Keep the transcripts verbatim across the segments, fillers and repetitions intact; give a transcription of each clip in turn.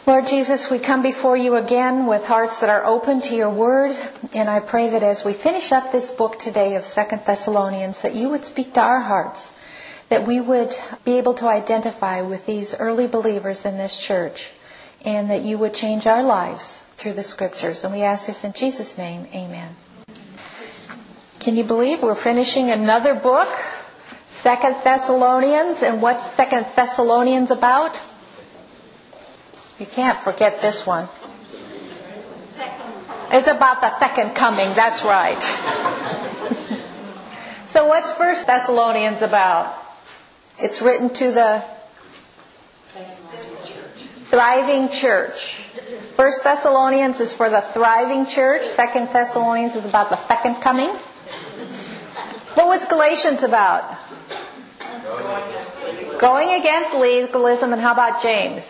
Lord Jesus, we come before you again with hearts that are open to your word, and I pray that as we finish up this book today of Second Thessalonians, that you would speak to our hearts, that we would be able to identify with these early believers in this church, and that you would change our lives through the Scriptures. And we ask this in Jesus' name, amen. Can you believe we're finishing another book, Second Thessalonians, and what's Second Thessalonians about? You can't forget this one. It's about the second coming, that's right. So what's First Thessalonians about? It's written to the thriving church. First Thessalonians is for the thriving church. Second Thessalonians is about the second coming. What was Galatians about? Going against legalism. And how about James?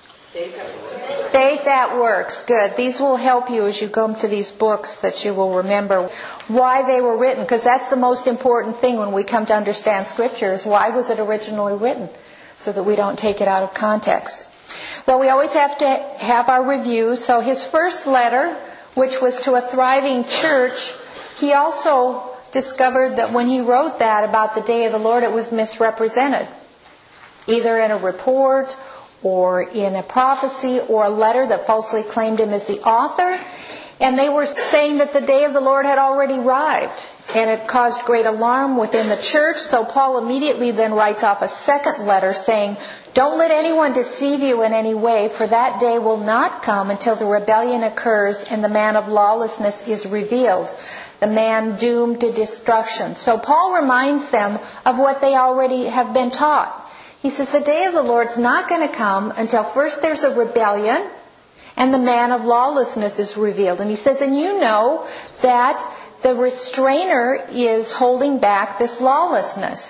Faith that works. Good. These will help you as you go to these books, that you will remember why they were written, because that's the most important thing when we come to understand Scripture, is why was it originally written, so that we don't take it out of context. Well, we always have to have our review. So his first letter, which was to a thriving church, he also discovered that when he wrote that about the day of the Lord, it was misrepresented, either in a report or in a prophecy or a letter that falsely claimed him as the author. And they were saying that the day of the Lord had already arrived, and it caused great alarm within the church. So Paul immediately then writes off a second letter saying, "Don't let anyone deceive you in any way, for that day will not come until the rebellion occurs and the man of lawlessness is revealed, the man doomed to destruction." So Paul reminds them of what they already have been taught. He says the day of the Lord's not going to come until first there's a rebellion and the man of lawlessness is revealed. And he says, and you know that the restrainer is holding back this lawlessness.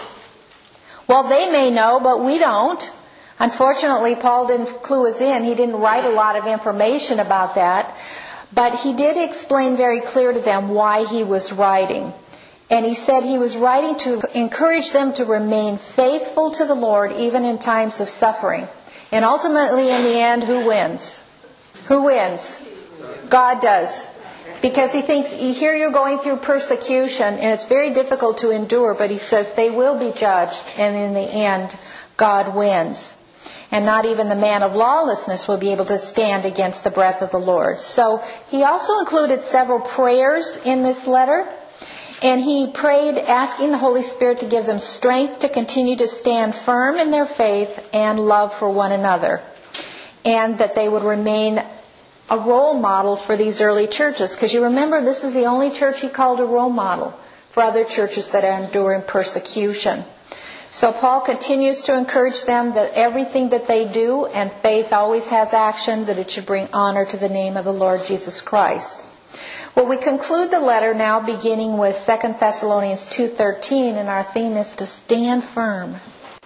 Well, they may know, but we don't. Unfortunately, Paul didn't clue us in. He didn't write a lot of information about that. But he did explain very clear to them why he was writing. And he said he was writing to encourage them to remain faithful to the Lord even in times of suffering. And ultimately, in the end, who wins? Who wins? God does. Because he thinks, here you're going through persecution, and it's very difficult to endure, but he says they will be judged, and in the end, God wins. And not even the man of lawlessness will be able to stand against the breath of the Lord. So he also included several prayers in this letter. And he prayed, asking the Holy Spirit to give them strength to continue to stand firm in their faith and love for one another. And that they would remain a role model for these early churches. Because you remember, this is the only church he called a role model for other churches that are enduring persecution. So Paul continues to encourage them that everything that they do, and faith always has action, that it should bring honor to the name of the Lord Jesus Christ. Well, we conclude the letter now beginning with Second Thessalonians two thirteen, and our theme is to stand firm.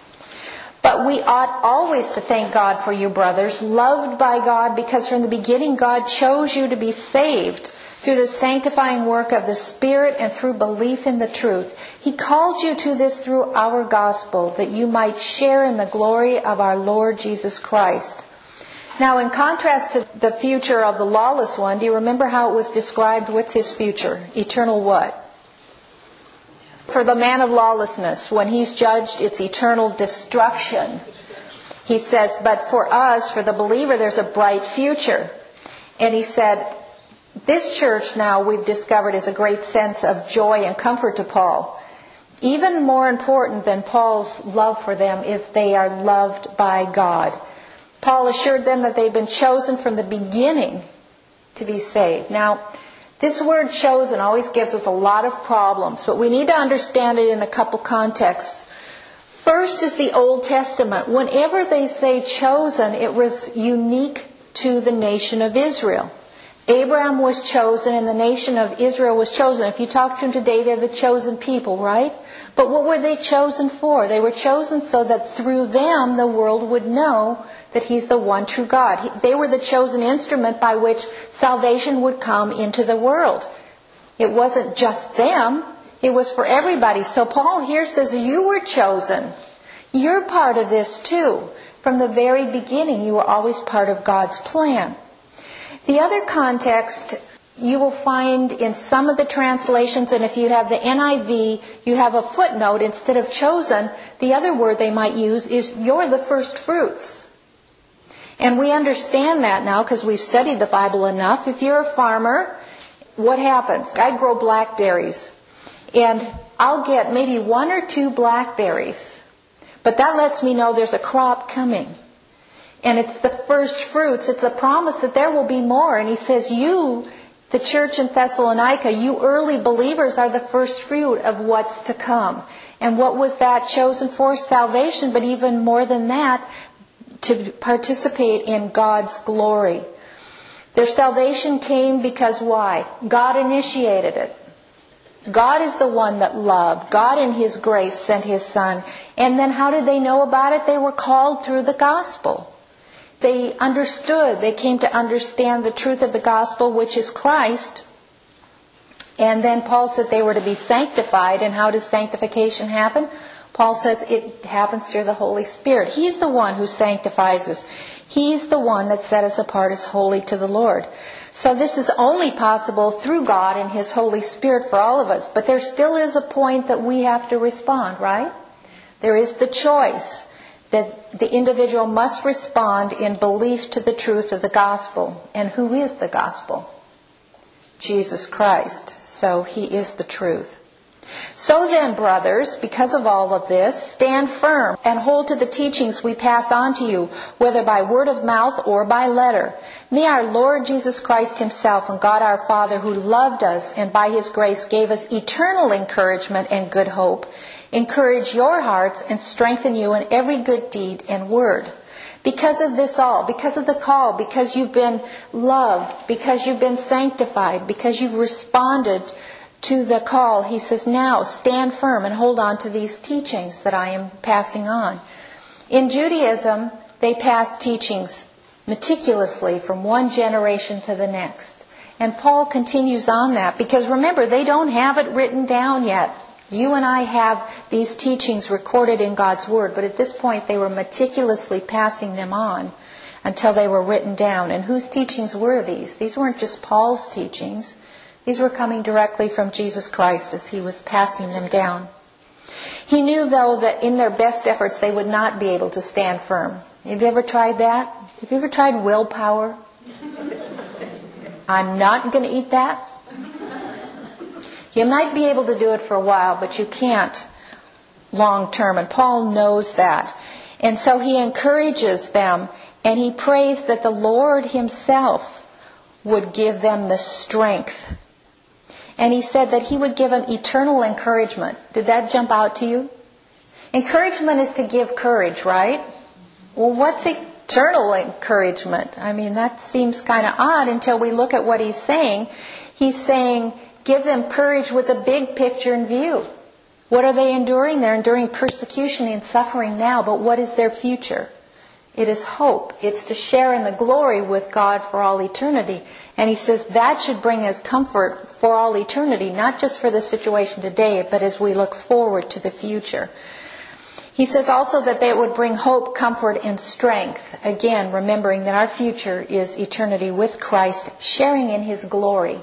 But we ought always to thank God for you, brothers, loved by God, because from the beginning God chose you to be saved through the sanctifying work of the Spirit and through belief in the truth. He called you to this through our gospel, that you might share in the glory of our Lord Jesus Christ. Now, in contrast to the future of the lawless one, do you remember how it was described? What's his future? Eternal what? For the man of lawlessness, when he's judged, it's eternal destruction. He says, but for us, for the believer, there's a bright future. And he said, this church now we've discovered is a great sense of joy and comfort to Paul. Even more important than Paul's love for them is they are loved by God. Paul assured them that they've been chosen from the beginning to be saved. Now, this word chosen always gives us a lot of problems, but we need to understand it in a couple contexts. First is the Old Testament. Whenever they say chosen, it was unique to the nation of Israel. Abraham was chosen and the nation of Israel was chosen. If you talk to them today, they're the chosen people, right? But what were they chosen for? They were chosen so that through them the world would know that He's the one true God. They were the chosen instrument by which salvation would come into the world. It wasn't just them. It was for everybody. So Paul here says, you were chosen. You're part of this too. From the very beginning, you were always part of God's plan. The other context you will find in some of the translations, and if you have the N I V, you have a footnote instead of chosen. The other word they might use is you're the first fruits. And we understand that now because we've studied the Bible enough. If you're a farmer, what happens? I grow blackberries, and I'll get maybe one or two blackberries, but that lets me know there's a crop coming. And it's the first fruits. It's a promise that there will be more. And he says, you, the church in Thessalonica, you early believers are the first fruit of what's to come. And what was that chosen for? Salvation, but even more than that, to participate in God's glory. Their salvation came because why? God initiated it. God is the one that loved. God in His grace sent His Son. And then how did they know about it? They were called through the gospel. They understood. They came to understand the truth of the gospel, which is Christ. And then Paul said they were to be sanctified. And how does sanctification happen? Paul says it happens through the Holy Spirit. He's the one who sanctifies us. He's the one that set us apart as holy to the Lord. So this is only possible through God and His Holy Spirit for all of us. But there still is a point that we have to respond, right? There is the choice that the individual must respond in belief to the truth of the gospel. And who is the gospel? Jesus Christ. So He is the truth. So then, brothers, because of all of this, stand firm and hold to the teachings we pass on to you, whether by word of mouth or by letter. May our Lord Jesus Christ Himself and God our Father, who loved us and by His grace gave us eternal encouragement and good hope, encourage your hearts and strengthen you in every good deed and word. Because of this all, because of the call, because you've been loved, because you've been sanctified, because you've responded to the call, he says, now stand firm and hold on to these teachings that I am passing on. In Judaism, they pass teachings meticulously from one generation to the next. And Paul continues on that because remember, they don't have it written down yet. You and I have these teachings recorded in God's Word, but at this point they were meticulously passing them on until they were written down. And whose teachings were these? These weren't just Paul's teachings. These were coming directly from Jesus Christ as He was passing them down. He knew, though, that in their best efforts they would not be able to stand firm. Have you ever tried that? Have you ever tried willpower? I'm not going to eat that. You might be able to do it for a while, but you can't long term. And Paul knows that. And so he encourages them, and he prays that the Lord Himself would give them the strength. And he said that He would give them eternal encouragement. Did that jump out to you? Encouragement is to give courage, right? Well, what's eternal encouragement? I mean, that seems kind of odd until we look at what he's saying. He's saying, give them courage with a big picture in view. What are they enduring? They're enduring persecution and suffering now, but what is their future? It is hope. It's to share in the glory with God for all eternity. And he says that should bring us comfort for all eternity, not just for the situation today, but as we look forward to the future. He says also that they would bring hope, comfort, and strength. Again, remembering that our future is eternity with Christ, sharing in His glory.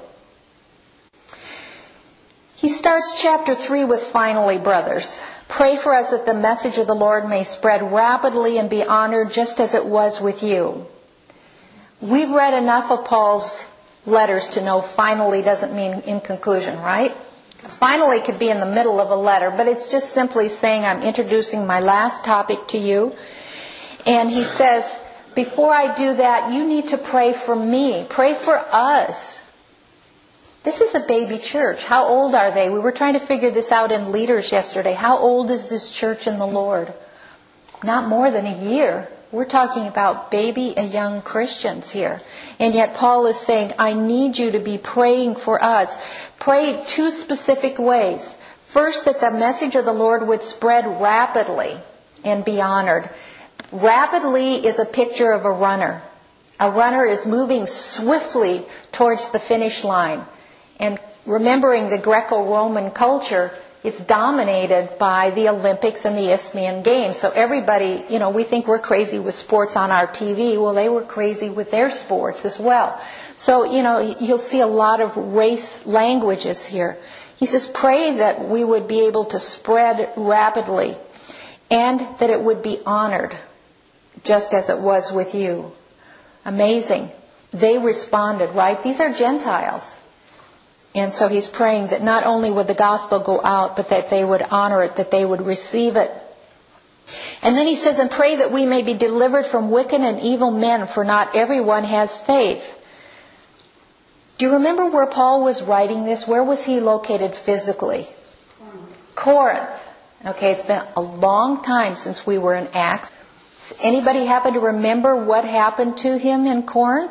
He starts chapter three with, finally, brothers, pray for us that the message of the Lord may spread rapidly and be honored just as it was with you. We've read enough of Paul's letters to know finally doesn't mean in conclusion, right? Finally could be in the middle of a letter, but it's just simply saying I'm introducing my last topic to you. And he says, before I do that, you need to pray for me. Pray for us. This is a baby church. How old are they? We were trying to figure this out in leaders yesterday. How old is this church in the Lord? Not more than a year. We're talking about baby and young Christians here. And yet Paul is saying, I need you to be praying for us. Pray two specific ways. First, that the message of the Lord would spread rapidly and be honored. Rapidly is a picture of a runner. A runner is moving swiftly towards the finish line. And remembering the Greco-Roman culture, it's dominated by the Olympics and the Isthmian Games. So everybody, you know, we think we're crazy with sports on our T V. Well, they were crazy with their sports as well. So, you know, you'll see a lot of race languages here. He says, pray that we would be able to spread rapidly and that it would be honored, just as it was with you. Amazing. They responded, right? These are Gentiles. And so he's praying that not only would the gospel go out, but that they would honor it, that they would receive it. And then he says, and pray that we may be delivered from wicked and evil men, for not everyone has faith. Do you remember where Paul was writing this? Where was he located physically? Corinth. Corinth. Okay, it's been a long time since we were in Acts. Anybody happen to remember what happened to him in Corinth?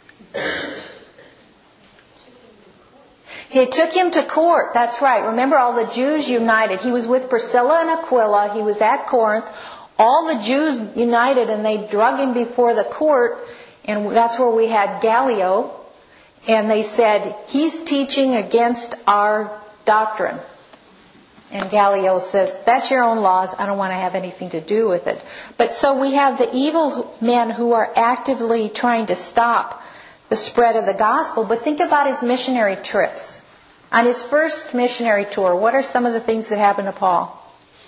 He took him to court. That's right. Remember, all the Jews united. He was with Priscilla and Aquila. He was at Corinth. All the Jews united, and they drug him before the court. And that's where we had Gallio. And they said, he's teaching against our doctrine. And Gallio says, that's your own laws. I don't want to have anything to do with it. But so we have the evil men who are actively trying to stop the spread of the gospel. But think about his missionary trips. On his first missionary tour, what are some of the things that happened to Paul?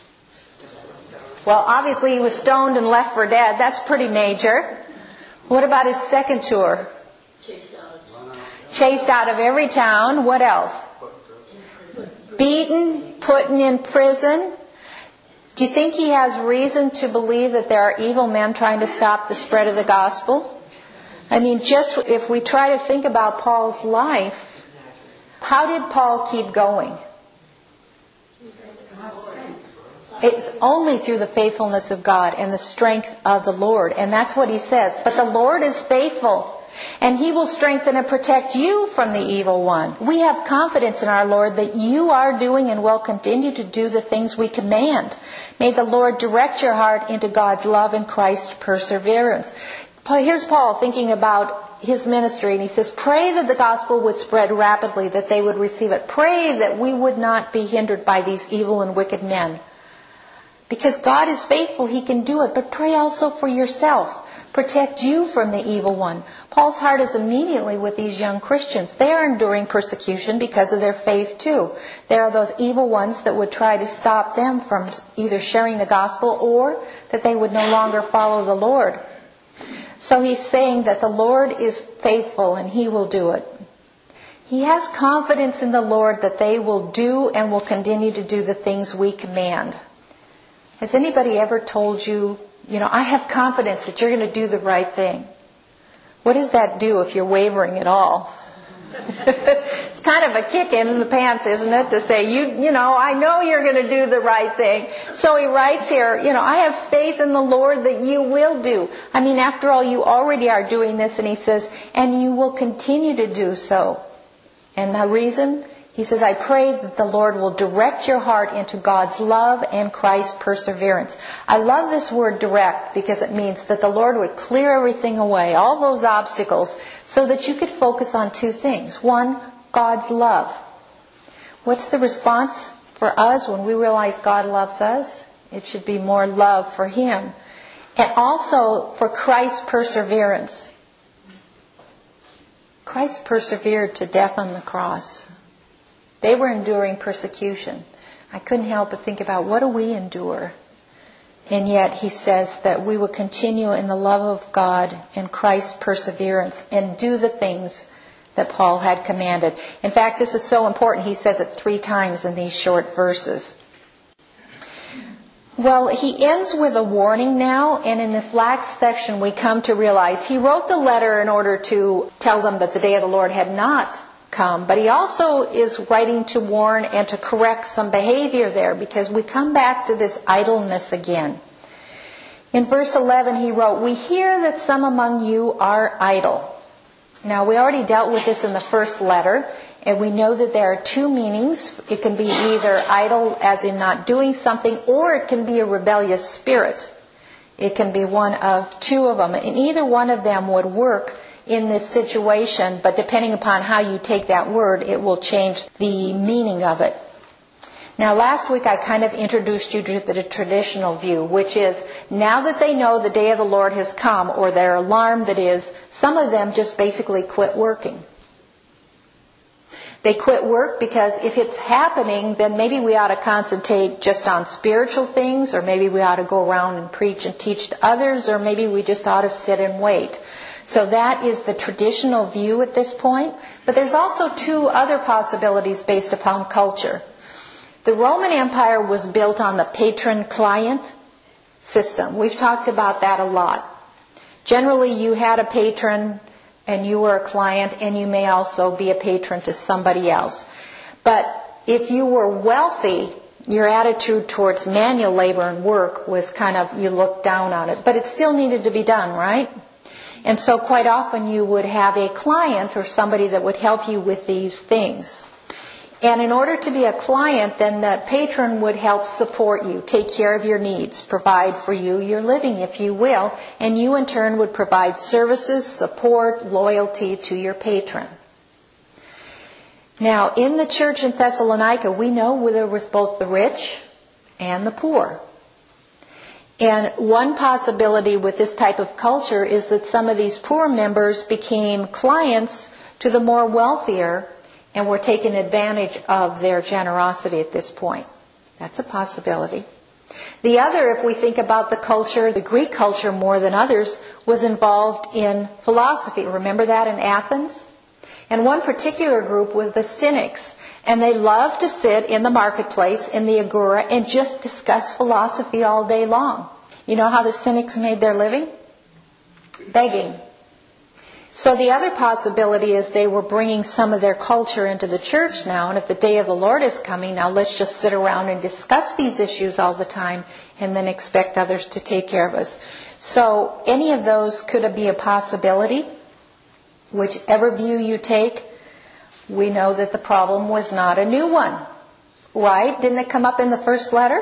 Well, obviously he was stoned and left for dead. That's pretty major. What about his second tour? Chased out. Chased out of every town. What else? Beaten, put in prison. Do you think he has reason to believe that there are evil men trying to stop the spread of the gospel? I mean, just if we try to think about Paul's life, how did Paul keep going? It's only through the faithfulness of God and the strength of the Lord. And that's what he says. But the Lord is faithful, and He will strengthen and protect you from the evil one. We have confidence in our Lord that you are doing and will continue to do the things we command. May the Lord direct your heart into God's love and Christ's perseverance. Here's Paul thinking about his ministry, and he says, pray that the gospel would spread rapidly, that they would receive it. Pray that we would not be hindered by these evil and wicked men. Because God is faithful, He can do it. But pray also for yourself. Protect you from the evil one. Paul's heart is immediately with these young Christians. They are enduring persecution because of their faith too. There are those evil ones that would try to stop them from either sharing the gospel or that they would no longer follow the Lord. So he's saying that the Lord is faithful and He will do it. He has confidence in the Lord that they will do and will continue to do the things we command. Has anybody ever told you, you know, I have confidence that you're going to do the right thing? What does that do if you're wavering at all? It's kind of a kick in the pants, isn't it, to say, you you know, I know you're going to do the right thing. So he writes here, you know, I have faith in the Lord that you will do. I mean, after all, you already are doing this, and he says, and you will continue to do so. And the reason? He says, I pray that the Lord will direct your heart into God's love and Christ's perseverance. I love this word direct because it means that the Lord would clear everything away, all those obstacles, so that you could focus on two things. One, God's love. What's the response for us when we realize God loves us? It should be more love for Him. And also for Christ's perseverance. Christ persevered to death on the cross. They were enduring persecution. I couldn't help but think about, what do we endure? And yet he says that we will continue in the love of God and Christ's perseverance and do the things that Paul had commanded. In fact, this is so important. He says it three times in these short verses. Well, he ends with a warning now, and in this last section we come to realize he wrote the letter in order to tell them that the day of the Lord had not come, but he also is writing to warn and to correct some behavior there, because we come back to this idleness again. In verse eleven he wrote, we hear that some among you are idle. Now, we already dealt with this in the first letter, and we know that there are two meanings. It can be either idle as in not doing something, or it can be a rebellious spirit. It can be one of two of them, and either one of them would work in this situation, but depending upon how you take that word, it will change the meaning of it. Now, last week I kind of introduced you to the traditional view, which is now that they know the day of the Lord has come, or they're alarmed that is, some of them just basically quit working. They quit work because if it's happening, then maybe we ought to concentrate just on spiritual things, or maybe we ought to go around and preach and teach to others, or maybe we just ought to sit and wait. So that is the traditional view at this point. But there's also two other possibilities based upon culture. The Roman Empire was built on the patron-client system. We've talked about that a lot. Generally, you had a patron and you were a client, and you may also be a patron to somebody else. But if you were wealthy, your attitude towards manual labor and work was kind of, you looked down on it. But it still needed to be done, right? And so quite often you would have a client or somebody that would help you with these things. And in order to be a client, then the patron would help support you, take care of your needs, provide for you your living, if you will, and you in turn would provide services, support, loyalty to your patron. Now, in the church in Thessalonica, we know there was both the rich and the poor. And one possibility with this type of culture is that some of these poor members became clients to the more wealthier, and we're taking advantage of their generosity at this point. That's a possibility. The other, if we think about the culture, the Greek culture more than others, was involved in philosophy. Remember that in Athens? And one particular group was the Cynics. And they loved to sit in the marketplace, in the agora, and just discuss philosophy all day long. You know how the Cynics made their living? Begging. So the other possibility is they were bringing some of their culture into the church now, and if the day of the Lord is coming, now let's just sit around and discuss these issues all the time and then expect others to take care of us. So any of those could be a possibility. Whichever view you take, we know that the problem was not a new one. Right? Didn't it come up in the first letter?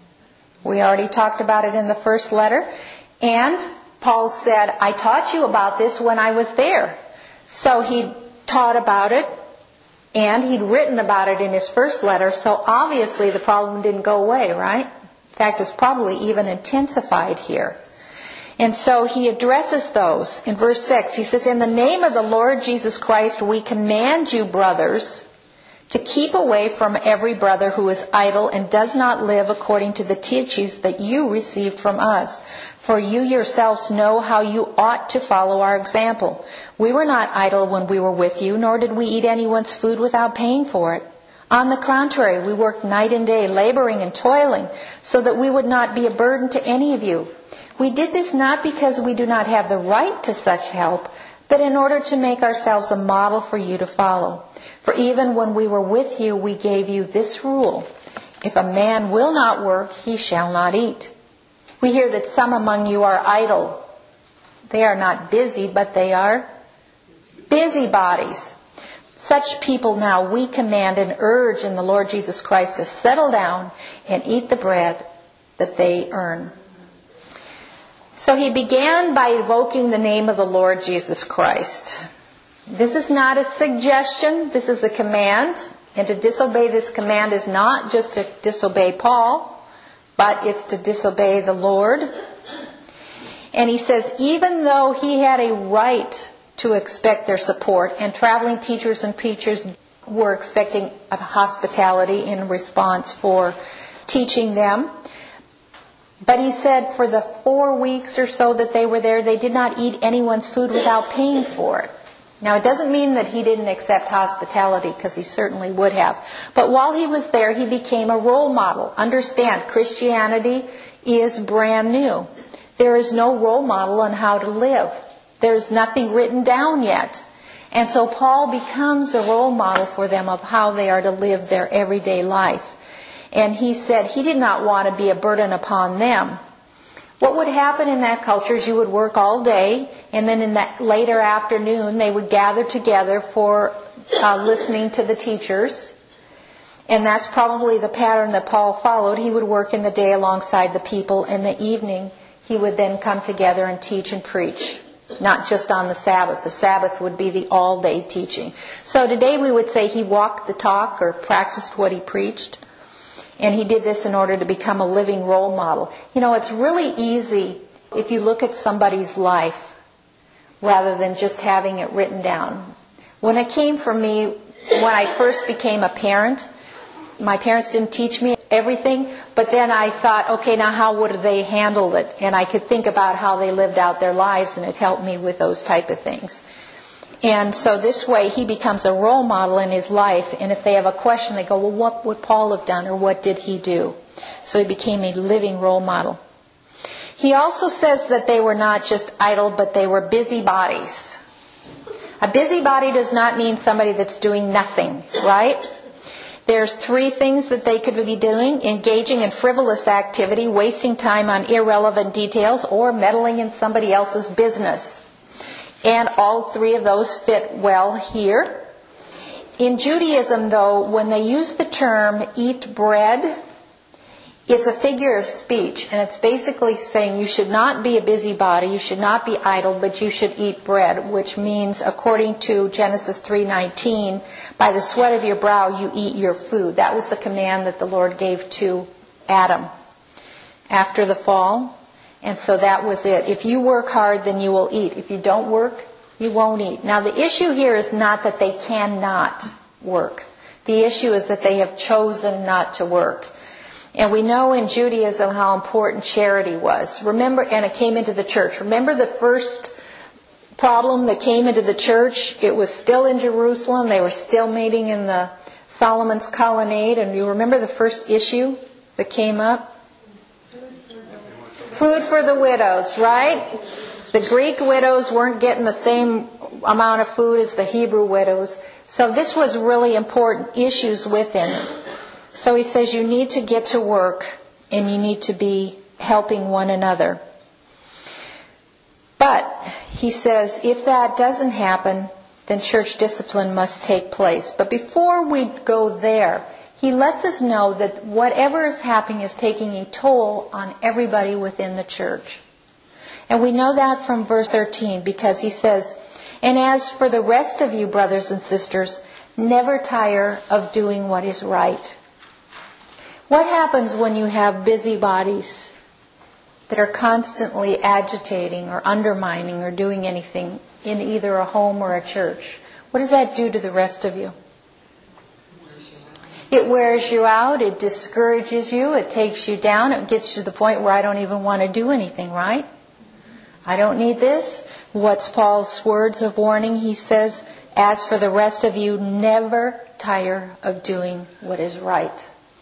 We already talked about it in the first letter. And Paul said, I taught you about this when I was there. So he taught about it, and he'd written about it in his first letter, so obviously the problem didn't go away, right? In fact, it's probably even intensified here. And so he addresses those. In verse six, he says, in the name of the Lord Jesus Christ, we command you, brothers, to keep away from every brother who is idle and does not live according to the teachings that you received from us. For you yourselves know how you ought to follow our example. We were not idle when we were with you, nor did we eat anyone's food without paying for it. On the contrary, we worked night and day, laboring and toiling, so that we would not be a burden to any of you. We did this not because we do not have the right to such help, but in order to make ourselves a model for you to follow. For even when we were with you, we gave you this rule. If a man will not work, he shall not eat. We hear that some among you are idle. They are not busy, but they are busybodies. Such people now we command and urge in the Lord Jesus Christ to settle down and eat the bread that they earn. So he began by evoking the name of the Lord Jesus Christ. This is not a suggestion, this is a command. And to disobey this command is not just to disobey Paul, but it's to disobey the Lord. And he says, even though he had a right to expect their support, and traveling teachers and preachers were expecting a hospitality in response for teaching them, but he said for the four weeks or so that they were there, they did not eat anyone's food without paying for it. Now, it doesn't mean that he didn't accept hospitality, because he certainly would have. But while he was there, he became a role model. Understand, Christianity is brand new. There is no role model on how to live. There's nothing written down yet. And so Paul becomes a role model for them of how they are to live their everyday life. And he said he did not want to be a burden upon them. What would happen in that culture is you would work all day, and then in that later afternoon they would gather together for uh, listening to the teachers. And that's probably the pattern that Paul followed. He would work in the day alongside the people. In the evening, he would then come together and teach and preach. Not just on the Sabbath. The Sabbath would be the all-day teaching. So today we would say he walked the talk or practiced what he preached. And he did this in order to become a living role model. You know, it's really easy if you look at somebody's life rather than just having it written down. When it came for me, when I first became a parent, my parents didn't teach me everything, but then I thought, okay, now how would they handle it? And I could think about how they lived out their lives, and it helped me with those type of things. And so this way he becomes a role model in his life, and if they have a question, they go, well, what would Paul have done, or what did he do? So he became a living role model. He also says that they were not just idle, but they were busybodies. A busybody does not mean somebody that's doing nothing, right? There's three things that they could be doing: engaging in frivolous activity, wasting time on irrelevant details, or meddling in somebody else's business. And all three of those fit well here. In Judaism, though, when they use the term eat bread, it's a figure of speech, and it's basically saying you should not be a busybody, you should not be idle, but you should eat bread, which means, according to Genesis three nineteen, by the sweat of your brow you eat your food. That was the command that the Lord gave to Adam after the fall, and so that was it. If you work hard, then you will eat. If you don't work, you won't eat. Now, the issue here is not that they cannot work. The issue is that they have chosen not to work. And we know in Judaism how important charity was. Remember, and it came into the church. Remember the first problem that came into the church? It was still in Jerusalem. They were still meeting in the Solomon's colonnade. And you remember the first issue that came up? Food for the widows, right? The Greek widows weren't getting the same amount of food as the Hebrew widows. So this was really important issues within. So he says you need to get to work and you need to be helping one another. But he says if that doesn't happen, then church discipline must take place. But before we go there, he lets us know that whatever is happening is taking a toll on everybody within the church. And we know that from verse thirteen, because he says, and as for the rest of you, brothers and sisters, never tire of doing what is right. What happens when you have busybodies that are constantly agitating or undermining or doing anything in either a home or a church? What does that do to the rest of you? It wears you out. It discourages you. It takes you down. It gets you to the point where I don't even want to do anything, right? I don't need this. What's Paul's words of warning? He says, as for the rest of you, never tire of doing what is right.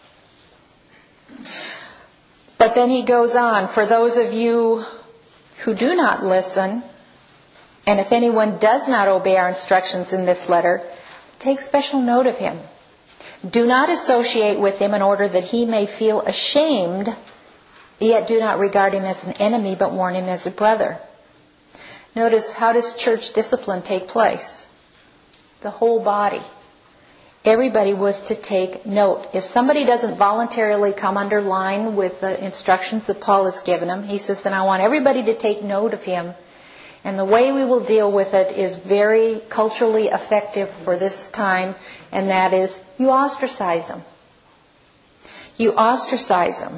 But then he goes on, for those of you who do not listen, and if anyone does not obey our instructions in this letter, take special note of him. Do not associate with him in order that he may feel ashamed, yet do not regard him as an enemy, but warn him as a brother. Notice, how does church discipline take place? The whole body. Everybody was to take note. If somebody doesn't voluntarily come under line with the instructions that Paul has given him, he says, then I want everybody to take note of him. And the way we will deal with it is very culturally effective for this time, and that is you ostracize them. You ostracize them.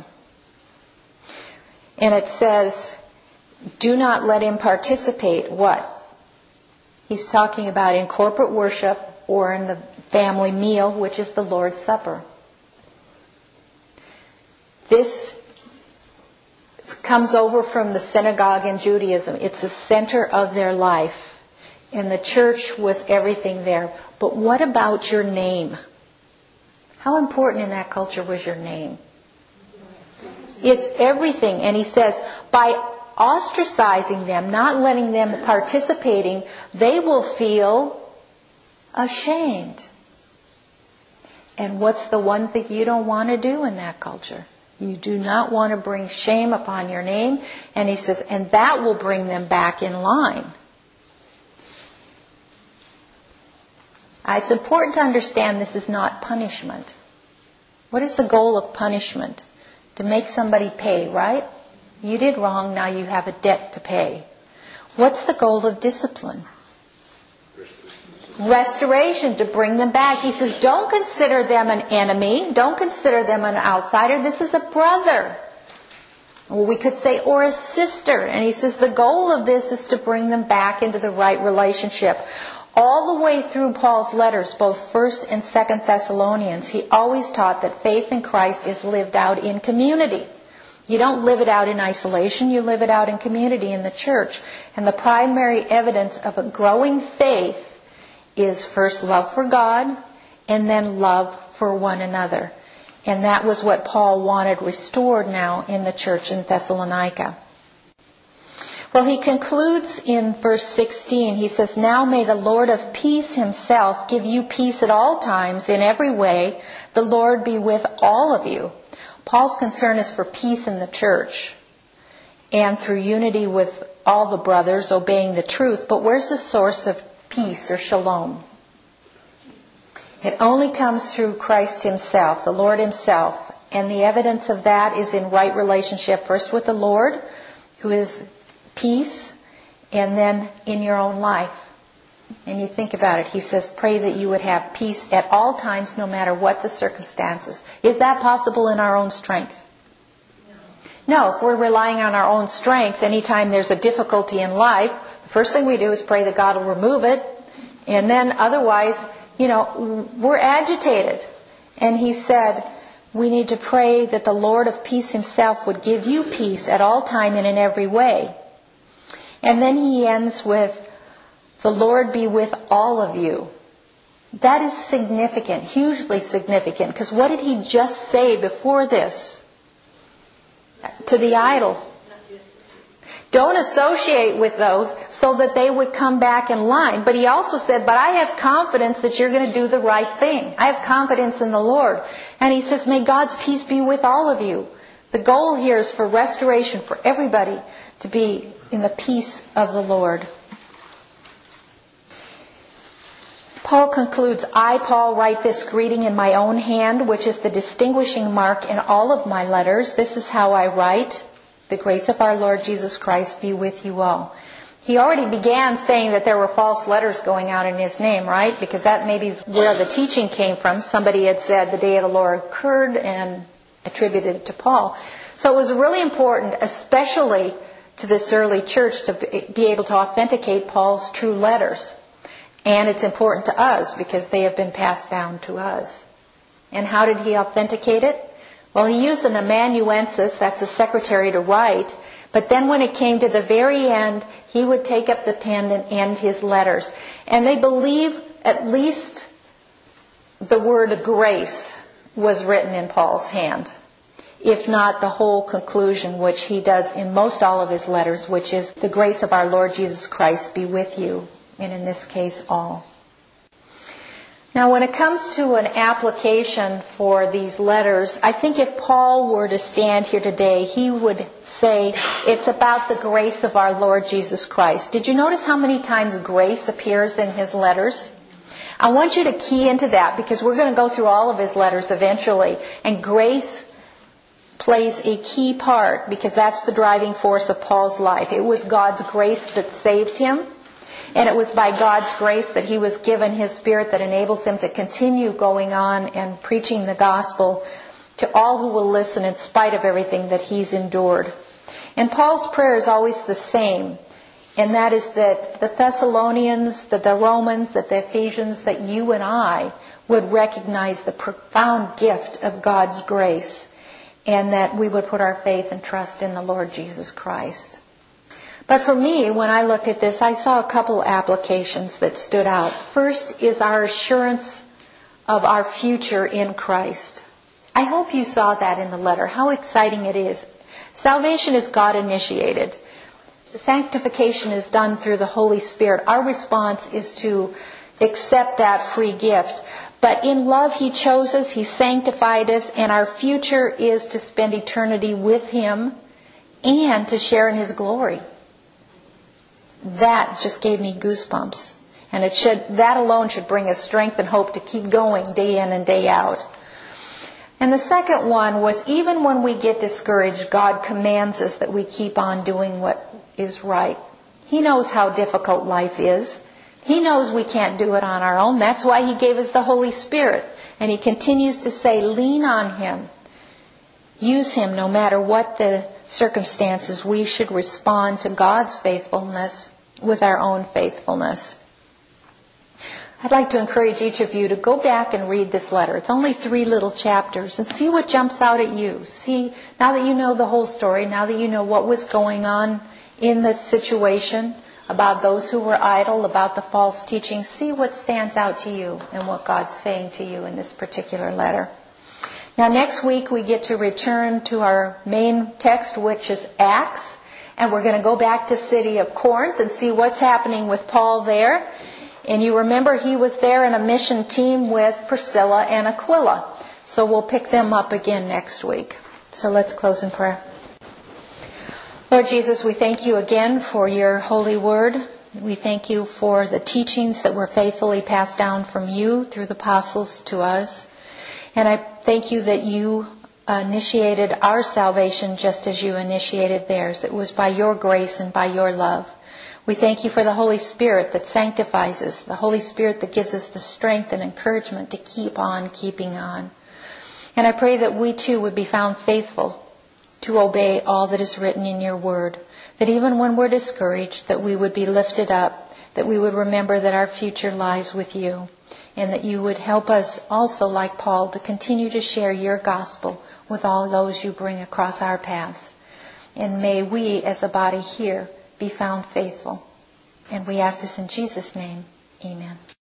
And it says, do not let him participate. What? He's talking about in corporate worship or in the family meal, which is the Lord's Supper. This comes over from the synagogue in Judaism. It's the center of their life. And the church was everything there. But what about your name? How important in that culture was your name? It's everything. And he says, by ostracizing them, not letting them participating, they will feel ashamed. And what's the one thing you don't want to do in that culture? You do not want to bring shame upon your name. And he says, and that will bring them back in line. It's important to understand this is not punishment. What is the goal of punishment? To make somebody pay, right? You did wrong, now you have a debt to pay. What's the goal of discipline? Restoration, to bring them back. He says, don't consider them an enemy. Don't consider them an outsider. This is a brother. Or we could say, or a sister. And he says the goal of this is to bring them back into the right relationship. All the way through Paul's letters, both First and Second Thessalonians, he always taught that faith in Christ is lived out in community. You don't live it out in isolation, you live it out in community in the church. And the primary evidence of a growing faith is first love for God and then love for one another. And that was what Paul wanted restored now in the church in Thessalonica. Well, he concludes in verse sixteen. He says, now may the Lord of peace himself give you peace at all times in every way. The Lord be with all of you. Paul's concern is for peace in the church and through unity with all the brothers obeying the truth. But where's the source of peace or shalom? It only comes through Christ himself, the Lord himself. And the evidence of that is in right relationship, first with the Lord, who is peace, and then in your own life. And you think about it, he says, pray that you would have peace at all times, no matter what the circumstances. Is that possible in our own strength? No. No, if we're relying on our own strength, anytime there's a difficulty in life, the first thing we do is pray that God will remove it. And then otherwise, you know, we're agitated. And he said, we need to pray that the Lord of peace himself would give you peace at all time and in every way. And then he ends with, the Lord be with all of you. That is significant, hugely significant. Because what did he just say before this? To the idol. Don't associate with those so that they would come back in line. But he also said, but I have confidence that you're going to do the right thing. I have confidence in the Lord. And he says, may God's peace be with all of you. The goal here is for restoration, for everybody to be in the peace of the Lord. Paul concludes, I, Paul, write this greeting in my own hand, which is the distinguishing mark in all of my letters. This is how I write. The grace of our Lord Jesus Christ be with you all. He already began saying that there were false letters going out in his name, right? Because that maybe is where the teaching came from. Somebody had said the day of the Lord occurred and attributed it to Paul. So it was really important, especially to this early church, to be able to authenticate Paul's true letters. And it's important to us because they have been passed down to us. And how did he authenticate it? Well, he used an amanuensis, that's the secretary, to write. But then when it came to the very end, he would take up the pen and end his letters. And they believe at least the word grace was written in Paul's hand. If not the whole conclusion, which he does in most all of his letters, which is the grace of our Lord Jesus Christ be with you. And in this case, all. Now, when it comes to an application for these letters, I think if Paul were to stand here today, he would say it's about the grace of our Lord Jesus Christ. Did you notice how many times grace appears in his letters? I want you to key into that because we're going to go through all of his letters eventually. And grace plays a key part because that's the driving force of Paul's life. It was God's grace that saved him. And it was by God's grace that he was given his Spirit that enables him to continue going on and preaching the gospel to all who will listen in spite of everything that he's endured. And Paul's prayer is always the same. And that is that the Thessalonians, that the Romans, that the Ephesians, that you and I would recognize the profound gift of God's grace. And that we would put our faith and trust in the Lord Jesus Christ. But for me, when I looked at this, I saw a couple applications that stood out. First is our assurance of our future in Christ. I hope you saw that in the letter, how exciting it is. Salvation is God-initiated. Sanctification is done through the Holy Spirit. Our response is to accept that free gift. But in love, He chose us, He sanctified us, and our future is to spend eternity with Him and to share in His glory. That just gave me goosebumps. And it should, that alone should bring us strength and hope to keep going day in and day out. And the second one was, even when we get discouraged, God commands us that we keep on doing what is right. He knows how difficult life is. He knows we can't do it on our own. That's why He gave us the Holy Spirit. And He continues to say, lean on Him. Use Him no matter what the circumstances. We should respond to God's faithfulness with our own faithfulness. I'd like to encourage each of you to go back and read this letter. It's only three little chapters, and see what jumps out at you. See, now that you know the whole story, now that you know what was going on in this situation, about those who were idle, about the false teaching, see what stands out to you and what God's saying to you in this particular letter. Now next week we get to return to our main text, which is Acts, and we're going to go back to the city of Corinth and see what's happening with Paul there. And you remember he was there in a mission team with Priscilla and Aquila. So we'll pick them up again next week. So let's close in prayer. Lord Jesus, we thank you again for your holy word. We thank you for the teachings that were faithfully passed down from you through the apostles to us. And I thank you that you initiated our salvation just as you initiated theirs. It was by your grace and by your love. We thank you for the Holy Spirit that sanctifies us, the Holy Spirit that gives us the strength and encouragement to keep on keeping on. And I pray that we too would be found faithful to obey all that is written in your word, that even when we're discouraged, that we would be lifted up, that we would remember that our future lies with you, and that you would help us also, like Paul, to continue to share your gospel with all those you bring across our paths. And may we as a body here be found faithful. And we ask this in Jesus' name. Amen.